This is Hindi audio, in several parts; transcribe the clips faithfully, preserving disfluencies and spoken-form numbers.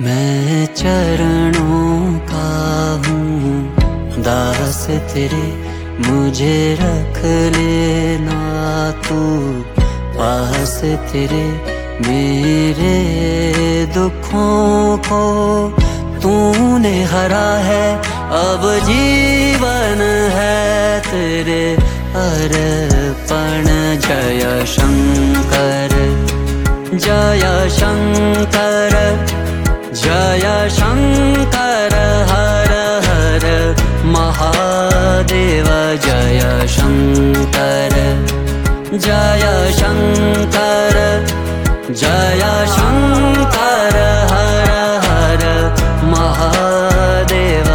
मैं चरणों का हूँ दास तेरे, मुझे रख लेना तू पास तेरे। मेरे दुखों को तूने हरा है, अब जीवन है तेरे अर्पण। जय शंकर जय शंकर जय शंकर, हर हर महादेव। जय शंकर जय शंकर जय शंकर, हर हर महादेव।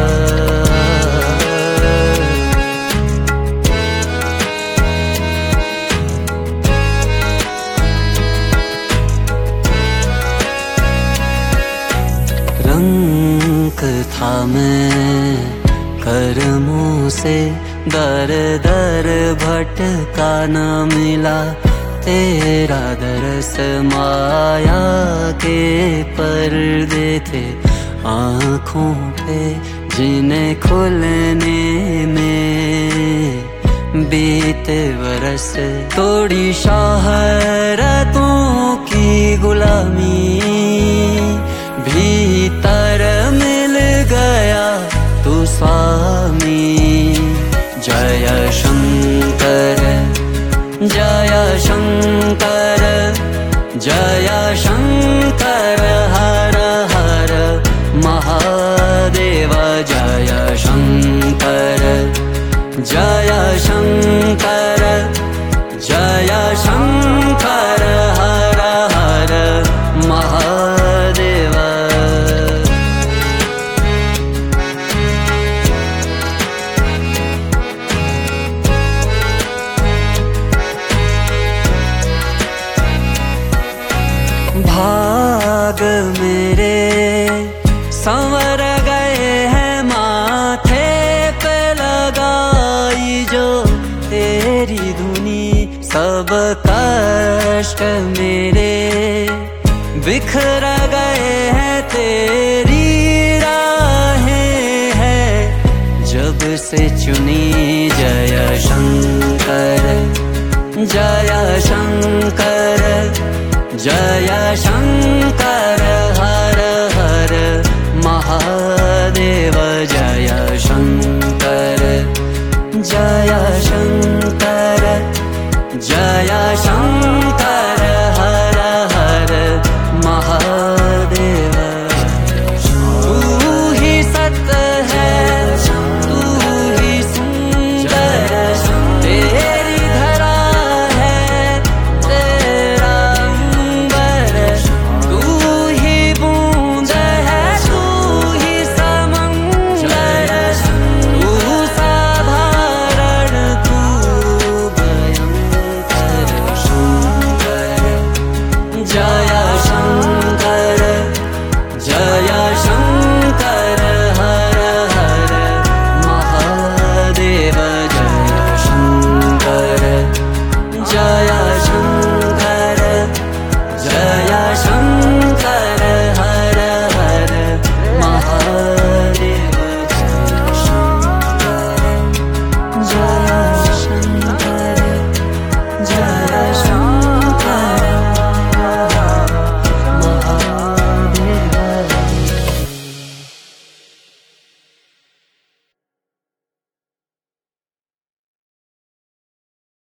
रंग था मैं कर्मों से, दर दर भटका न मिला तेरा दरस। माया के पर्दे थे आँखों पे, जिन्हें खुलने में बीते बरस। तोड़ी शोहरतों की गुलामी, भीतर मिल गया तू स्वामी। जय शंकर जय शंकर जय शंकर, हर हर महादेव। जय शंकर जय शंकर जय शंकर, हर हर महादेव। भाग मेरे संवर गए हैं, माथे पे लगाई जो तेरी धुनी। सब कष्ट मेरे बिखर गए हैं, तेरी राहें हैं जब से चुनी। जय शंकर जय शंकर जय शंकर, हर हर महादेव। जय